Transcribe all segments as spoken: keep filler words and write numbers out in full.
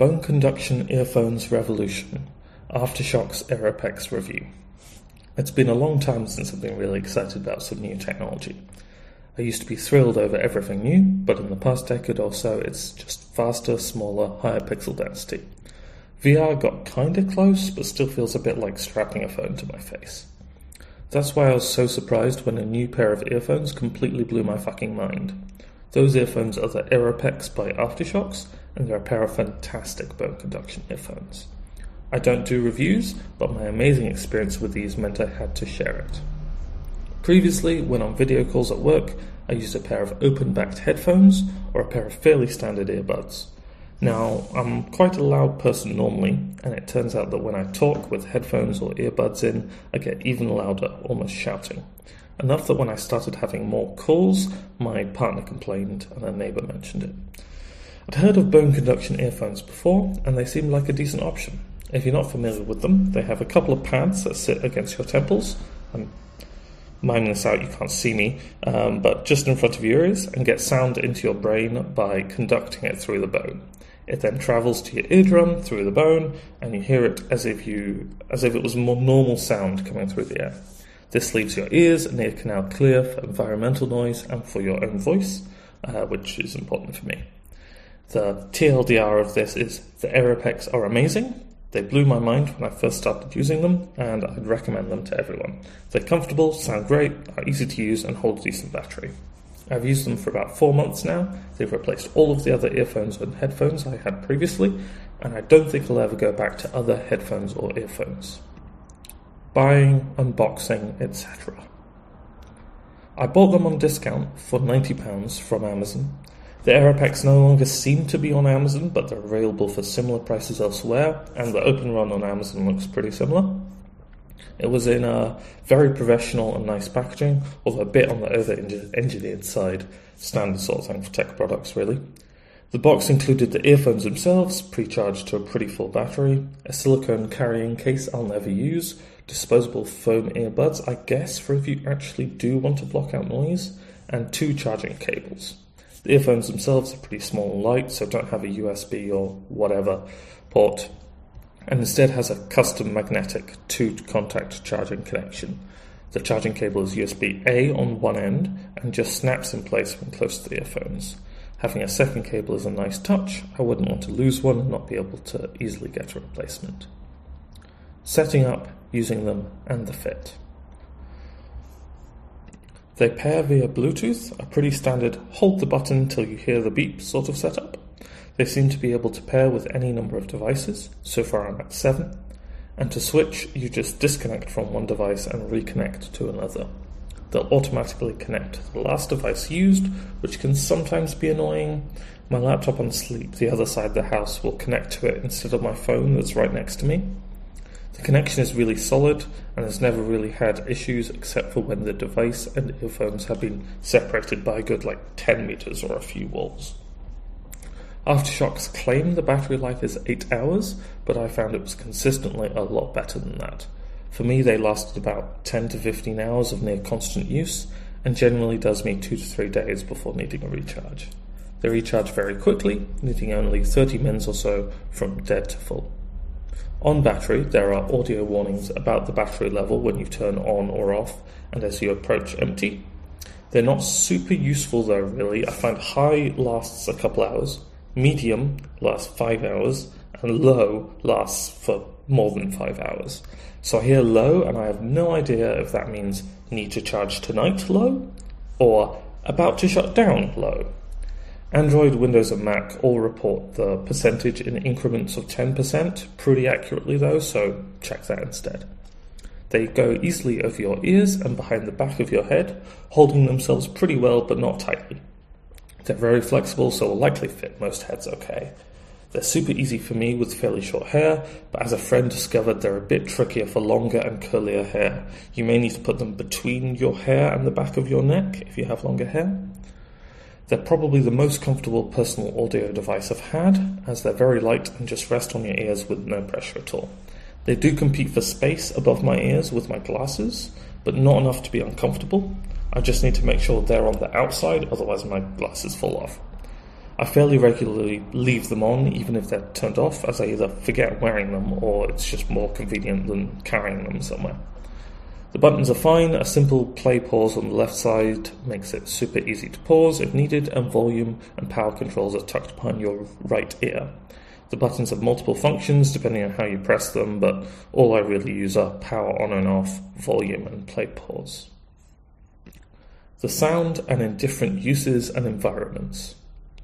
Bone Conduction Earphones Revolution, Aftershok's Aeropex Review. It's been a long time since I've been really excited about some new technology. I used to be thrilled over everything new, but in the past decade or so it's just faster, smaller, higher pixel density. V R got kinda close, but still feels a bit like strapping a phone to my face. That's why I was so surprised when a new pair of earphones completely blew my fucking mind. Those earphones are the Aeropex by Aftershoks, and they're a pair of fantastic bone conduction earphones. I don't do reviews, but my amazing experience with these meant I had to share it. Previously, when on video calls at work, I used a pair of open-backed headphones or a pair of fairly standard earbuds. Now, I'm quite a loud person normally, and it turns out that when I talk with headphones or earbuds in, I get even louder, almost shouting. Enough that when I started having more calls, my partner complained and a neighbour mentioned it. I'd heard of bone conduction earphones before, and they seemed like a decent option. If you're not familiar with them, they have a couple of pads that sit against your temples. I'm miming this out, you can't see me, um, but just in front of your ears, and get sound into your brain by conducting it through the bone. It then travels to your eardrum through the bone, and you hear it as if you, as if it was more normal sound coming through the air. This leaves your ears and ear canal clear for environmental noise and for your own voice, uh, which is important for me. The T L D R of this is the Aeropex are amazing. They blew my mind when I first started using them, and I'd recommend them to everyone. They're comfortable, sound great, are easy to use, and hold a decent battery. I've used them for about four months now. They've replaced all of the other earphones and headphones I had previously, and I don't think I'll ever go back to other headphones or earphones. Buying, unboxing, et cetera. I bought them on discount for ninety pounds from Amazon. The Aeropex no longer seem to be on Amazon, but they're available for similar prices elsewhere, and the Open Run on Amazon looks pretty similar. It was in a very professional and nice packaging, although a bit on the over-engineered side, standard sort of thing for tech products really. The box included the earphones themselves, pre-charged to a pretty full battery, a silicone carrying case I'll never use, disposable foam earbuds, I guess, for if you actually do want to block out noise, and two charging cables. The earphones themselves are pretty small and light, so don't have a U S B or whatever port, and instead has a custom magnetic two-contact charging connection. The charging cable is U S B A on one end and just snaps in place when close to the earphones. Having a second cable is a nice touch. I wouldn't want to lose one and not be able to easily get a replacement. Setting up, using them, and the fit. They pair via Bluetooth, a pretty standard hold the button till you hear the beep sort of setup. They seem to be able to pair with any number of devices, so far I'm at seven, and to switch you just disconnect from one device and reconnect to another. They'll automatically connect to the last device used, which can sometimes be annoying. My laptop on sleep, the other side of the house, will connect to it instead of my phone that's right next to me. The connection is really solid and has never really had issues except for when the device and earphones have been separated by a good like ten meters or a few walls. Aftershok's claim the battery life is eight hours, but I found it was consistently a lot better than that. For me, they lasted about ten to fifteen hours of near constant use, and generally does me two to three days before needing a recharge. They recharge very quickly, needing only thirty mins or so from dead to full. On battery, there are audio warnings about the battery level when you turn on or off, and as you approach empty. They're not super useful though, really. I find high lasts a couple hours, medium lasts five hours, and low lasts for more than five hours. So I hear low, and I have no idea if that means need to charge tonight low, or about to shut down low. Android, Windows, and Mac all report the percentage in increments of ten percent, pretty accurately though, so check that instead. They go easily over your ears and behind the back of your head, holding themselves pretty well but not tightly. They're very flexible, so will likely fit most heads okay. They're super easy for me with fairly short hair, but as a friend discovered, they're a bit trickier for longer and curlier hair. You may need to put them between your hair and the back of your neck if you have longer hair. They're probably the most comfortable personal audio device I've had, as they're very light and just rest on your ears with no pressure at all. They do compete for space above my ears with my glasses, but not enough to be uncomfortable. I just need to make sure they're on the outside, otherwise my glasses fall off. I fairly regularly leave them on even if they're turned off, as I either forget wearing them or it's just more convenient than carrying them somewhere. The buttons are fine. A simple play pause on the left side makes it super easy to pause if needed, and volume and power controls are tucked behind your right ear. The buttons have multiple functions depending on how you press them, but all I really use are power on and off, volume and play pause. The sound and in different uses and environments.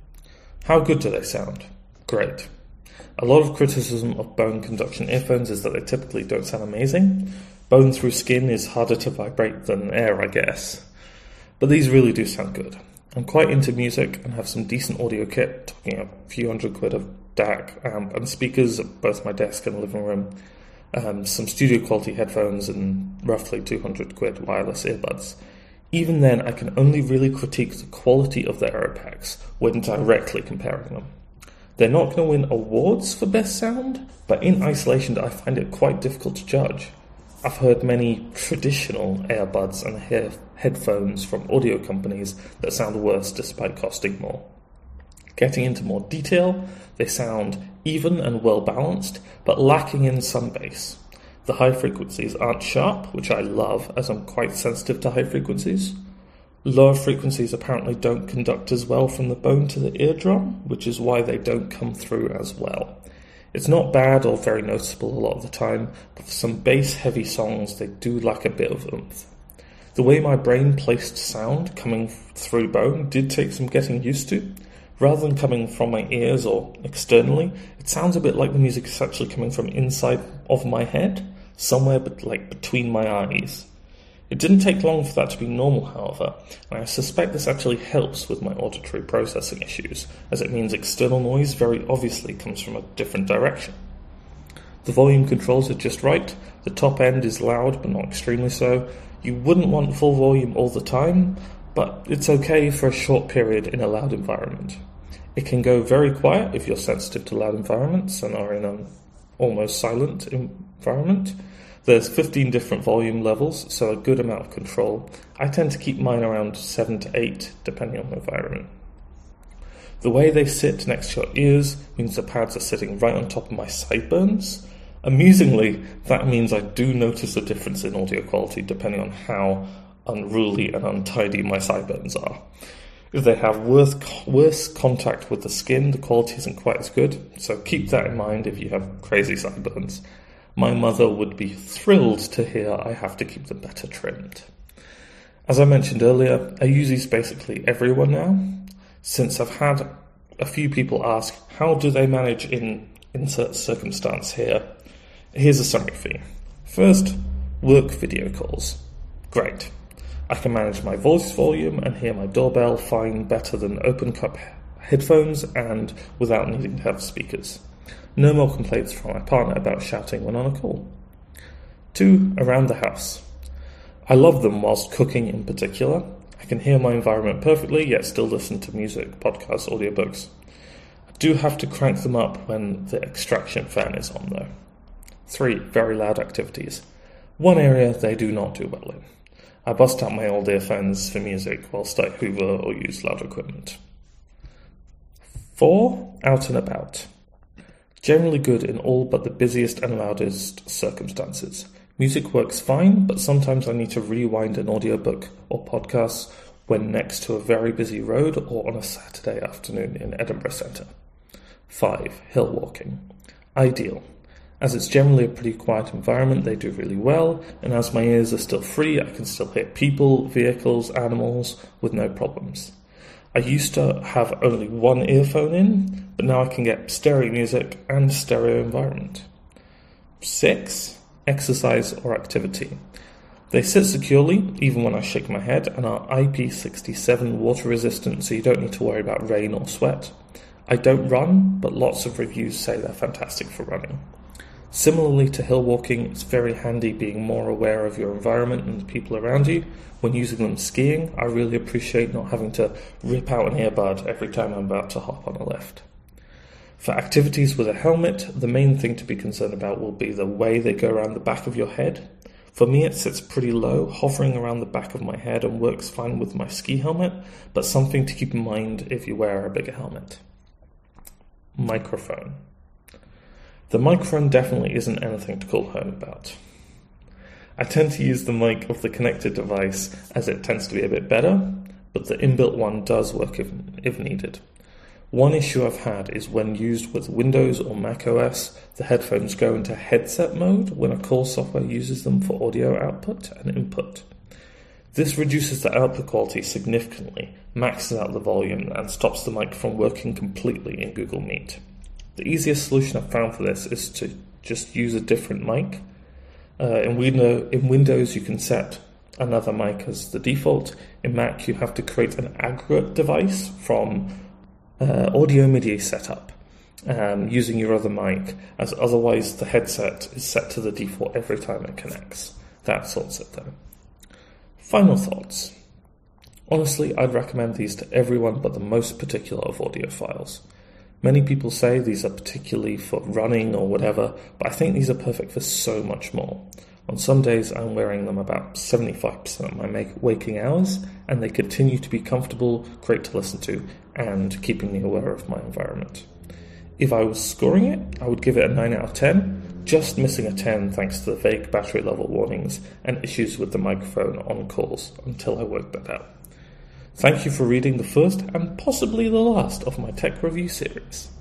How good do they sound? Great. A lot of criticism of bone conduction earphones is that they typically don't sound amazing. Bone through skin is harder to vibrate than air, I guess. But these really do sound good. I'm quite into music and have some decent audio kit, talking a few hundred quid of D A C amp and speakers at both my desk and living room, um, some studio quality headphones and roughly two hundred quid wireless earbuds. Even then, I can only really critique the quality of the Aeropex when directly comparing them. They're not going to win awards for best sound, but in isolation I find it quite difficult to judge. I've heard many traditional earbuds and hair headphones from audio companies that sound worse despite costing more. Getting into more detail, they sound even and well balanced, but lacking in some bass. The high frequencies aren't sharp, which I love as I'm quite sensitive to high frequencies. Lower frequencies apparently don't conduct as well from the bone to the eardrum, which is why they don't come through as well. It's not bad or very noticeable a lot of the time, but for some bass-heavy songs they do lack a bit of oomph. The way my brain placed sound coming through bone did take some getting used to. Rather than coming from my ears or externally, it sounds a bit like the music is actually coming from inside of my head, somewhere but like between my eyes. It didn't take long for that to be normal, however, and I suspect this actually helps with my auditory processing issues, as it means external noise very obviously comes from a different direction. The volume controls are just right, the top end is loud but not extremely so. You wouldn't want full volume all the time, but it's okay for a short period in a loud environment. It can go very quiet if you're sensitive to loud environments and are in an almost silent environment. There's fifteen different volume levels, so a good amount of control. I tend to keep mine around seven to eight, depending on the environment. The way they sit next to your ears means the pads are sitting right on top of my sideburns. Amusingly, that means I do notice a difference in audio quality depending on how unruly and untidy my sideburns are. If they have worse, worse contact with the skin, the quality isn't quite as good, so keep that in mind if you have crazy sideburns. My mother would be thrilled to hear I have to keep them better trimmed. As I mentioned earlier, I use these basically everywhere now. Since I've had a few people ask, how do they manage in insert circumstance here? Here's a summary for you. First, work video calls. Great. I can manage my voice volume and hear my doorbell fine, better than open cup headphones and without needing to have speakers. No more complaints from my partner about shouting when on a call. Two, around the house. I love them whilst cooking in particular. I can hear my environment perfectly, yet still listen to music, podcasts, audiobooks. I do have to crank them up when the extraction fan is on though. Three, very loud activities. One area they do not do well in. I bust out my old earphones for music whilst I hoover or use loud equipment. Four, out and about. Generally good in all but the busiest and loudest circumstances. Music works fine, but sometimes I need to rewind an audiobook or podcast when next to a very busy road or on a Saturday afternoon in Edinburgh Centre. Five, hill walking. Ideal. As it's generally a pretty quiet environment, they do really well, and as my ears are still free, I can still hear people, vehicles, animals with no problems. I used to have only one earphone in, but now I can get stereo music and stereo environment. Six, exercise or activity. They sit securely, even when I shake my head, and are I P six seven water resistant, so you don't need to worry about rain or sweat. I don't run, but lots of reviews say they're fantastic for running. Similarly to hill walking, it's very handy being more aware of your environment and the people around you. When using them skiing, I really appreciate not having to rip out an earbud every time I'm about to hop on a lift. For activities with a helmet, the main thing to be concerned about will be the way they go around the back of your head. For me, it sits pretty low, hovering around the back of my head and works fine with my ski helmet, but something to keep in mind if you wear a bigger helmet. Microphone. The microphone definitely isn't anything to call home about. I tend to use the mic of the connected device as it tends to be a bit better, but the inbuilt one does work if, if needed. One issue I've had is when used with Windows or Mac O S, the headphones go into headset mode when a call software uses them for audio output and input. This reduces the output quality significantly, maxes out the volume, and stops the mic from working completely in Google Meet. The easiest solution I've found for this is to just use a different mic. Uh, in, window, in Windows, you can set another mic as the default. In Mac, you have to create an aggregate device from uh, Audio MIDI setup um, using your other mic, as otherwise the headset is set to the default every time it connects. That sorts it though. Final thoughts. Honestly, I'd recommend these to everyone but the most particular of audiophiles. Many people say these are particularly for running or whatever, but I think these are perfect for so much more. On some days, I'm wearing them about seventy-five percent of my make- waking hours, and they continue to be comfortable, great to listen to, and keeping me aware of my environment. If I was scoring it, I would give it a nine out of ten, just missing a ten thanks to the vague battery level warnings and issues with the microphone on calls until I worked that out. Thank you for reading the first and possibly the last of my tech review series.